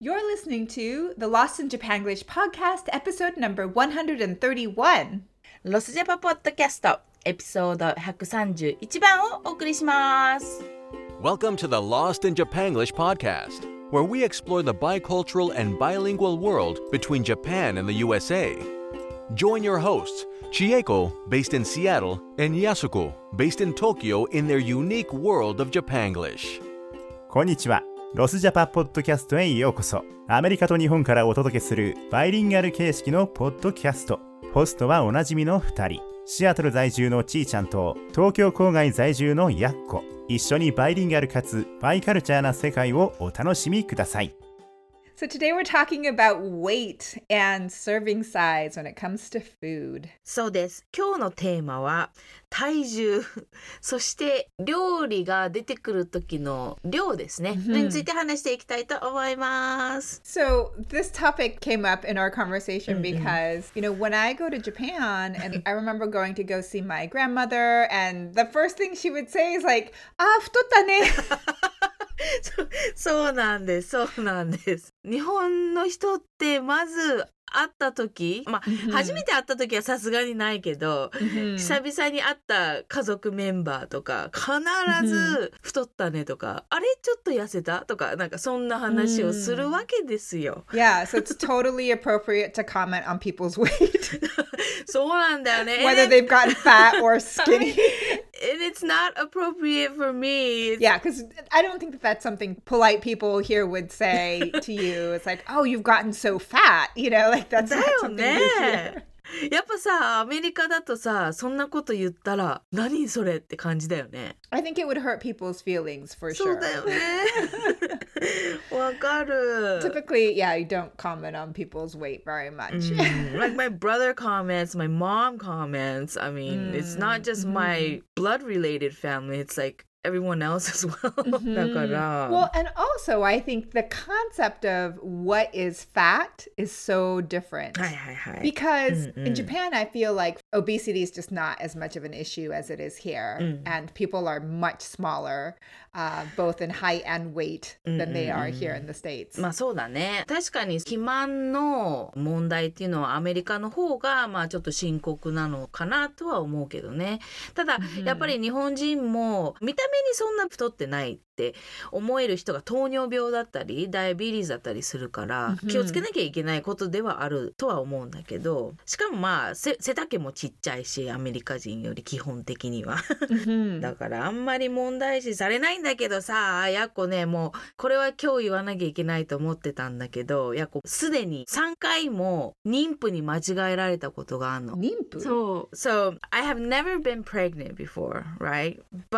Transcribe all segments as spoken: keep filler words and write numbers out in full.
You're listening to the Lost in Japanglish podcast, episode number one hundred thirty-one. ロスジャパポッドキャストエピソードひゃくさんじゅういちばんをお送りします。 Welcome to the Lost in Japanglish podcast, where we explore the bicultural and bilingual world between Japan and the U S A. Join your hosts, Chieko, based in Seattle, and Yasuko, based in Tokyo, in their unique world of Japanglish. こんにちは。ロスジャパポッドキャストへようこそ。アメリカと日本からお届けするバイリンガル形式のポッドキャスト。ホストはおなじみのふたり。シアトル在住のちーちゃんと東京郊外在住のやっこ。一緒にバイリンガルかつバイカルチャーな世界をお楽しみください。 So today we're talking about weight and serving size when it comes to food. そうです。今日のテーマは体重、そして料理が出てくる時の量ですね。Mm-hmm. それについて話していきたいと思います。 So this topic came up in our conversation because, you know, when I go to Japan and I remember going to go see my grandmother and the first thing she would say is like, あ、太ったね。 そ, そうなんですそうなんです日本の人ってまず会った時、まあ、mm-hmm. 初めて会った時はさすがにないけど、mm-hmm. 久々に会った家族メンバーとか必ず太ったねとか、mm-hmm. あれちょっと痩せたとかなんかそんな話をするわけですよ、 mm-hmm. Yeah, so it's totally appropriate to comment on people's weight そうなんだよね Whether they've gotten fat or skinny And it's not appropriate for me. Yeah, because I don't think that that's something polite people here would say to you. It's like, oh, you've gotten so fat. You know, like that's not something you hear. やっぱさ、アメリカだとさ、そんなこと言ったら何それって感じだよね。 I think it would hurt people's feelings for sure. そうだよね。わかる。 Typically, yeah, you don't comment on people's weight very much.、mm, like my brother comments, my mom comments. I mean,、mm, it's not just、mm. my blood-related family. It's like everyone else as well.、mm-hmm. だから。 Well, and also I think the concept of what is fat is so different. はいはいはい。 Because、mm-hmm. in Japan, I feel like obesity is just not as much of an issue as it is here.、Mm. And people are much smaller.Uh, both in height and weight than they are here in the States. まあそうだね。確かに肥満の問題っていうのはアメリカの方がまあちょっと深刻なのかなとは思うけどね。ただ、mm-hmm. やっぱり日本人も見た目にそんな太ってないって思える人が糖尿病だったりダイアベティーズだったりするから、mm-hmm. 気をつけなきゃいけないことではあるとは思うんだけど、しかもまあ背丈もちっちゃいしアメリカ人より基本的には、mm-hmm. だからあんまり問題視されないんだけどさ、やっこね、もうこれは今日言わなきゃいけないと思ってたんだけど、やっこすでにさんかいも妊婦に間違えられたことがあるの。 妊婦？ そう。So, I have never been pregnant before, right?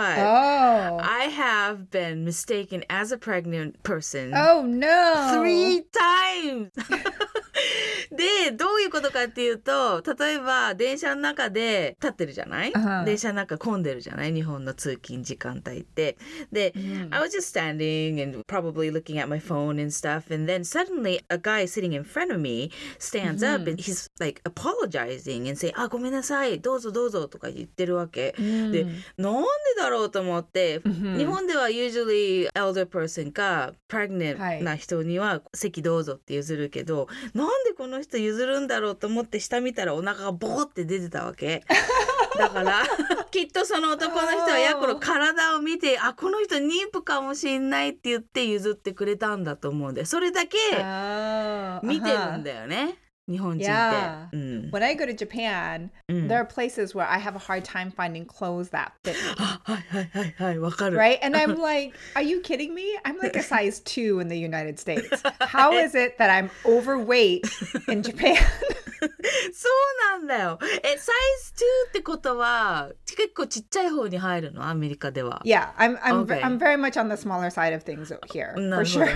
But、oh. I have been mistaken as a pregnant person. Oh no! Three times! で、どういうことかっていうと、例えば電車の中で立ってるじゃない、uh-huh. 電車の中混んでるじゃない日本の通勤時間帯って。で、mm. I was just standing and probably looking at my phone and stuff, and then suddenly a guy sitting in front of me stands、mm. up and he's like apologizing and say, あ、ごめんなさい、どうぞどうぞとか言ってるわけ、mm. で、なんでだろうと思って、mm-hmm. 日本では usually elder person か pregnant な人には席どうぞって譲るけど、なんでこの人譲るんだろうと思って下見たらお腹がボーって出てたわけだからきっとその男の人はやこの体を見て、あ、この人妊婦かもしんないって言って譲ってくれたんだと思うんで、それだけ見てるんだよね、日本人って。 Yeah. うん、 When I go to Japan,、うん、there are places where I have a hard time finding clothes that fit me. はいはいはいはい、わかる。 Right? And I'm like, are you kidding me? I'm like a size two in the United States. How is it that I'm overweight in Japan? そうなんだよ。え、サイズツーってことは結構ちっちゃい方に入るの？アメリカでは。 Yeah, I'm I'm okay. I'm very much on the smaller side of things here, for sure.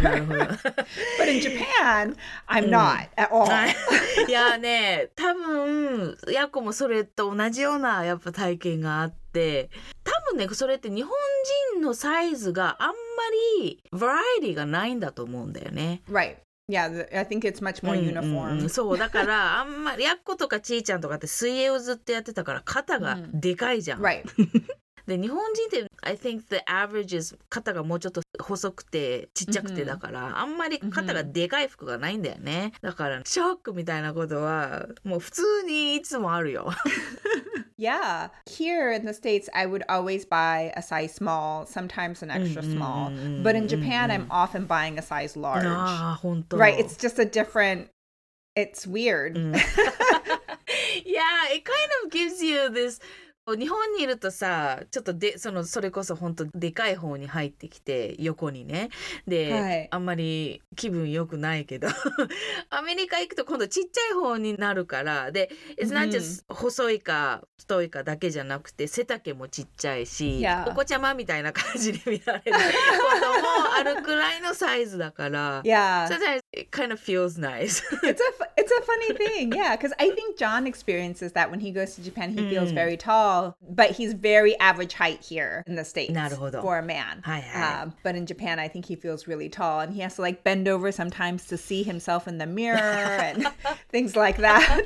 But in Japan, I'm not at all. いやね、多分ヤコもそれと同じようなやっぱ体験があって、多分ねそれって日本人のサイズがあんまりバラエティがないんだと思うんだよね。 Right.Yeah, I think it's much more uniform. うんうん、そうだからあんまりやっことかちーちゃんとかって水泳をずっとやってたから肩がでかいじゃん。 うん、right. で日本人って I think the average is 肩がもうちょっと細くてちっちゃくてだから、mm-hmm. あんまり肩がでかい服がないんだよね。だからショックみたいなことはもう普通にいつもあるよ。 Yeah. Here in the States, I would always buy a size small, sometimes an extra small. But in Japan, I'm often buying a size large. ああ、本当。 Right. It's just a different, it's weird. Yeah, it kind of gives you this... 日本にいるとさ、ちょっとでそのそれこそ本当でかい方に入ってきて横にねで、はい、あんまり気分良くないけどアメリカ行くと今度ちっちゃい方になるからで It's not just 細いか太いかだけじゃなくて背丈もちっちゃいし、yeah. お子ちゃまみたいな感じで見られることもあるくらいのサイズだから、 yeah. Sometimes it kind of feels nice. it's a it's a funny thing, yeah, because I think John experiences that when he goes to Japan, he feels very tall.But he's very average height here in the States for a man. Hi, hi. Um, but in Japan, I think he feels really tall. And he has to like bend over sometimes to see himself in the mirror and things like that. はいはい、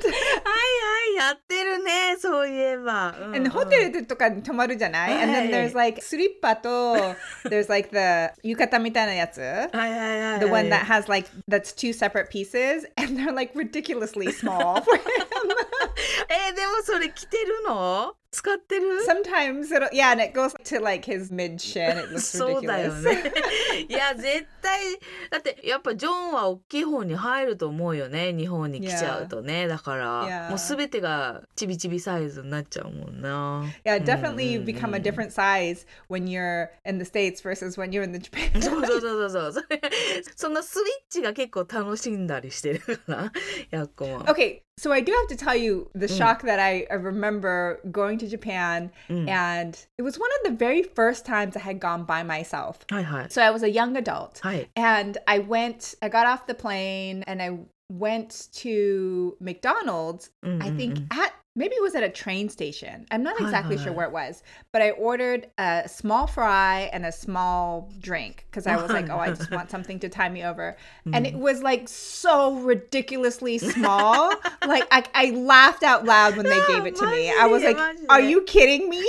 やってるね、そういえば。 And ホテルとかに泊まるじゃない And then there's like スリッパと there's like the 浴衣みたいなやつはいはいはい。 The one that has like, that's two separate pieces. And they're like ridiculously small for him. えー、でもそれ着てるの使ってる Sometimes it'll, yeah, and it goes to like his mid shin. It looks ridiculous. そうだよね。いや絶対だってやっぱジョンは大きい方に入ると思うよね。日本に来ちゃうとね。だから、yeah. もうすべてがちびちびサイズになっちゃうもんな。 Yeah, definitely you become a different size when you're in the States versus when you're in the Japan. そうそうそうそうそう。そのスイッチが結構楽しんだりしてるから。やっこも。 Okay, so I do have to tell you the shock that I, I remember going to Japan, mm. and it was one of the very first times I had gone by myself. Hi, hi. So I was a young adult. Hi. And I went, I got off the plane and I went to McDonald's, mm-hmm. I think at, maybe it was at a train station. I'm not exactly hi, sure hi. where it was, but I ordered a small fry and a small drink because I was like, oh, I just want something to tie me over. Mm. And it was like so ridiculously small. Like I, I laughed out loud when they no, gave it to me. I was like, are you kidding me?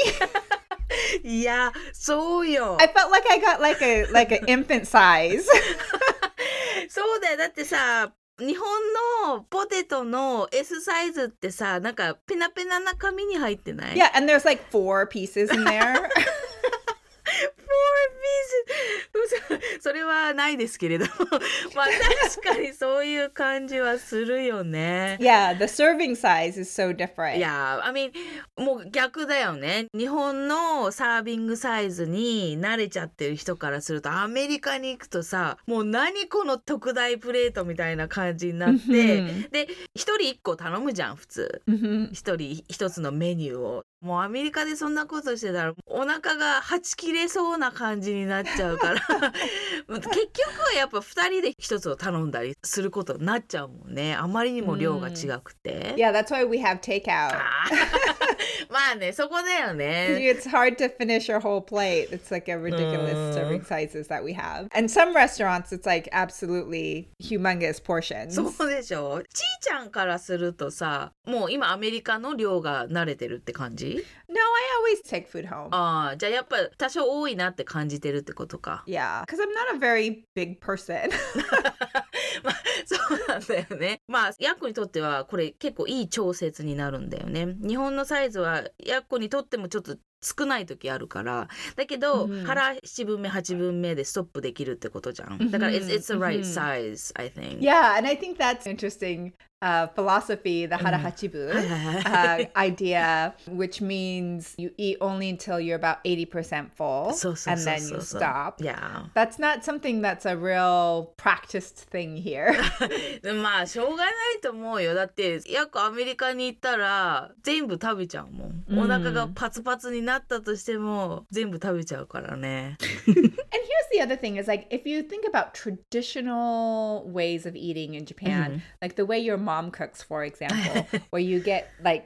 Yeah, so yo. I felt like I got like a like an infant size. そうだよ。だってさ、日本のポテトの S サイズってさ、なんかペナペナな紙に入ってない？ Yeah, and there's like four pieces in there. Four pieces それはないですけれどまあ確かにそういう感じはするよね。 Yeah, the serving size is so different. Yeah, I mean もう逆だよね。日本のサービングサイズに慣れちゃってる人からするとアメリカに行くとさ、もう何この特大プレートみたいな感じになって、mm-hmm. で一人一個頼むじゃん普通。 Mm-hmm. 一人一つのメニューを。もうアメリカでそんなことしてたらお腹がはち切れそうな感じになっちゃうから結局はやっぱふたりで一つを頼んだりすることになっちゃうもんね。あまりにも量が違くて。 Yeah, that's why we have takeout. まあね、そこだよね。 It's hard to finish your whole plate. It's like a ridiculous serving sizes that we have. And some restaurants, it's like absolutely humongous portions. そうでしょ。ちーちゃんからするとさ、もう今アメリカの量が慣れてるって感じ？ No, I always take food home. ああ、じゃあやっぱ多少多いなって感じてるってことか。 Yeah, because I'm not a very big person. まあそうなんだよね。まあヤッコにとってはこれ結構いい調節になるんだよね。日本のサイズはヤッコにとってもちょっと少ない時あるからだけど、mm-hmm. 腹ななぶんめはちぶんめでストップできるってことじゃん。だから it's, it's the right size, I think. Yeah, and I think that's interesting uh, philosophy, the hara hachibu uh, idea, which means you eat only until you're about eighty percent full and then you stop. Yeah. That's not something that's a real practiced thing here. まあしょうがないと思うよ。だってヤッコアメリカに行ったら全部食べちゃうもん。お腹がパツパツになったとしても全部食べちゃうからね。 And here's the other thing is like if you think about traditional ways of eating in Japan, mm-hmm. like the way your mom cooks, for example, where you get like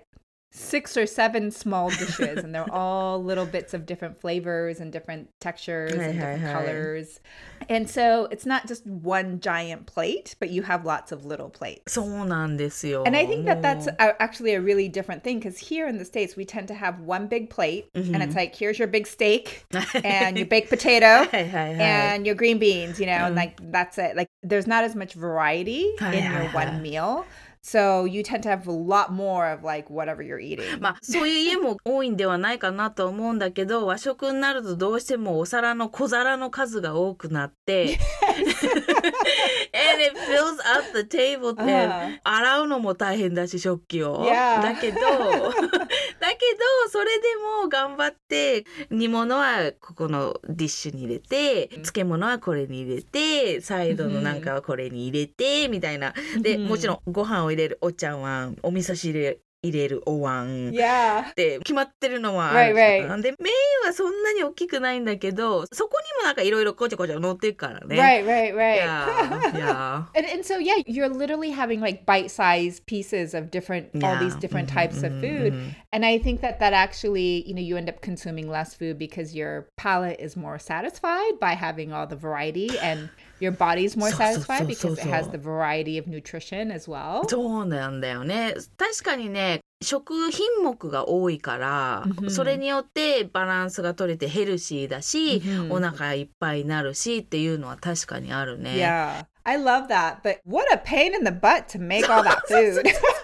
six or seven small dishes, and they're all little bits of different flavors and different textures and different colors. And so it's not just one giant plate, but you have lots of little plates. そうなんですよ。 And I think that that's a, actually a really different thing, because here in the States, we tend to have one big plate, mm-hmm. and it's like, here's your big steak and your baked potato and your green beans, you know, and like that's it. Like there's not as much variety in your one meal. So you tend to have a lot more of like whatever you're eating. まあそういう家も多いんではないかなと思うんだけど、和食になるとどうしてもお皿の小皿の数が多くなって、and it fills up the table って、uh-huh. 洗うのも大変だし食器を。 Yeah. だけど、だけどそれでも頑張って煮物はここのディッシュに入れて、漬物はこれに入れて、サイドのなんかはこれに入れてみたいな。で、もちろんご飯を入れるお茶碗、お味噌汁入れるお椀って決まってるのはある。 Right, right. でメインはそんなに大きくないんだけど、そこにもなんかいろいろこちょこちょ乗ってるからね。 Right, right, right. Yeah, yeah. and, and so, yeah, you're literally having like bite-sized pieces of different, yeah. all these different types mm-hmm, of food. Mm-hmm. And I think that that actually, you know, you end up consuming less food because your palate is more satisfied by having all the variety, and your body's more satisfied because it has the variety of nutrition as well. そうなんだよね。確かにね、食品目が多いから、mm-hmm. それによってバランスが取れてヘルシーだし、mm-hmm. お腹いっぱいになるしっていうのは確かにあるね。 Yeah, I love that. But what a pain in the butt to make all that food.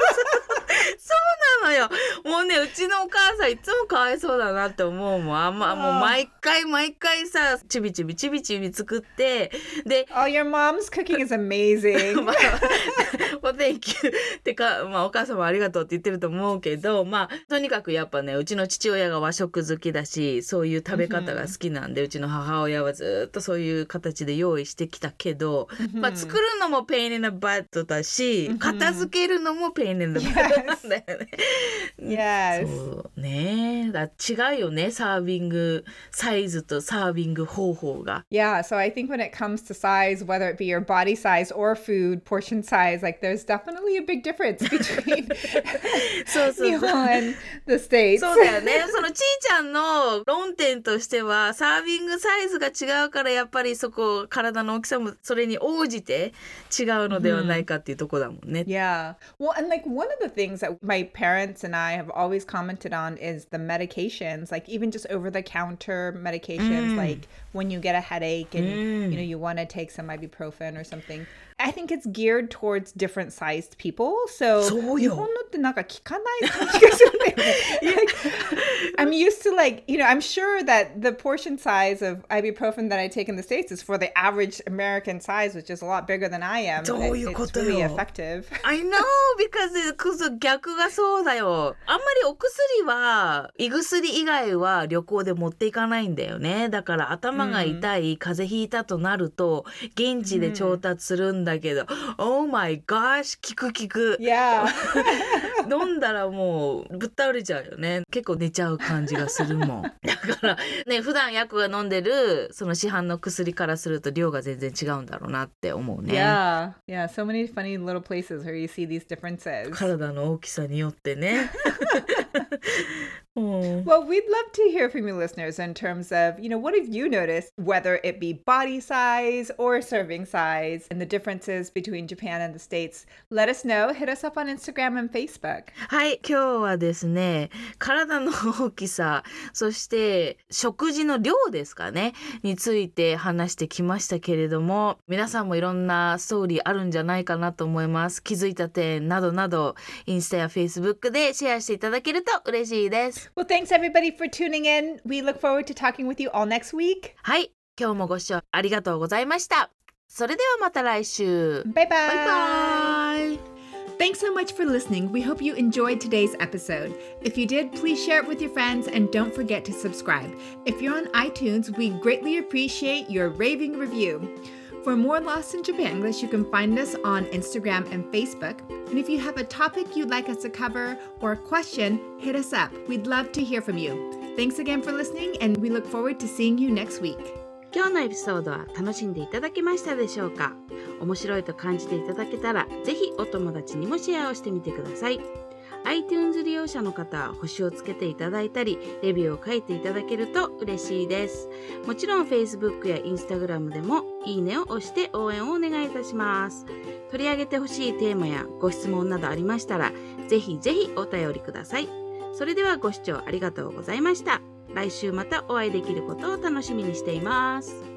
そうなのよ。もうね、うちのお母さんいつもかわいそうだなって思うもん。あんま、もう毎回毎回さ、ちびちびちびちび作って、で、 Oh, your mom's cooking is amazing. まあ、well, thank you ってか、まあお母さんもありがとうって言ってると思うけど、まあとにかくやっぱね、うちの父親が和食好きだし、そういう食べ方が好きなんで、mm-hmm. うちの母親はずっとそういう形で用意してきたけど、mm-hmm. まあ作るのもペインin the buttだし、mm-hmm. 片付けるのもペインin the buttなんだよね。 Yes. そうね。だ違うよね、サービングサイズとサービング方法が。 Yeah, so I think when it comes to size, whether it be your body size or food portion size, like there's definitely a big difference between そうそうそう日本 and the States. そうだよね。そのちいちゃんの論点としては、サービングサイズが違うからやっぱりそこ体の大きさもそれに応じて違うのではないかっていうところだもんね。 Yeah. Well, and like one of the things that my parents and I have always commented on is the medications, like even just over-the-counter medications, mm. like when you get a headache and mm. you know you want to take some ibuprofen or something. I think it's geared towards different sized people. So そうよ。 日本のってなんか効かない感じがするんだよね。like, I'm used to like, you know, I'm sure that the portion size of ibuprofen that I take in the States is for the average American size, which is a lot bigger than I am. そういうことよ。 It's really effective. I know, because 逆がそうだよ。あんまりお薬は胃薬以外は旅行で持っていかないんだよね。だから頭が痛い、mm. 風邪ひいたとなると現地で調達するんだけど、mm. Oh my gosh, 効く効く。 Yeah. 飲んだらもうぶっ倒れちゃうよね。結構寝ちゃう感じがするもん。だからね、普段ヤクが飲んでるその市販の薬からすると量が全然違うんだろうなって思うね。 Yeah, yeah, so many funny little places where you see these differences. 体の大きさによってね。 Mm. Well, we'd love to hear from you listeners in terms of, you know, what have you noticed, whether it be body size or serving size, and the differences between Japan and the States. Let us know. Hit us up on Instagram and Facebook. はい、今日はですね、体の大きさ、そして食事の量ですかね、について話してきましたけれども、皆さんもいろんなストーリーあるんじゃないかなと思います。気づいた点などなど、インスタや Facebook でシェアしていただけると嬉しいです。 Well, thanks everybody for tuning in. We look forward to talking with you all next week. はい、今日もご視聴ありがとうございました。それではまた来週。 Bye bye. Bye bye. Thanks so much for listening. We hope you enjoyed today's episode. If you did, please share it with your friends and don't forget to subscribe. If you're on iTunes, we greatly appreciate your raving review. For more Lost in Japanglish, you can find us on Instagram and Facebook. And if you have a topic you'd like us to cover or a question, hit us up. We'd love to hear from you. Thanks again for listening, and we look forward to seeing you next week. 今日のエピソードは楽しんでいただけましたでしょうか？面白いと感じていただけたら、ぜひお友達にもシェアをしてみてください。 iTunes 利用者の方、星をつけていただいたり、レビューを書いていただけると嬉しいです。もちろん Facebook や Instagram でもいいねを押して応援をお願いいたします。取り上げてほしいテーマやご質問などありましたら、ぜひぜひお便りください。それではご視聴ありがとうございました。来週またお会いできることを楽しみにしています。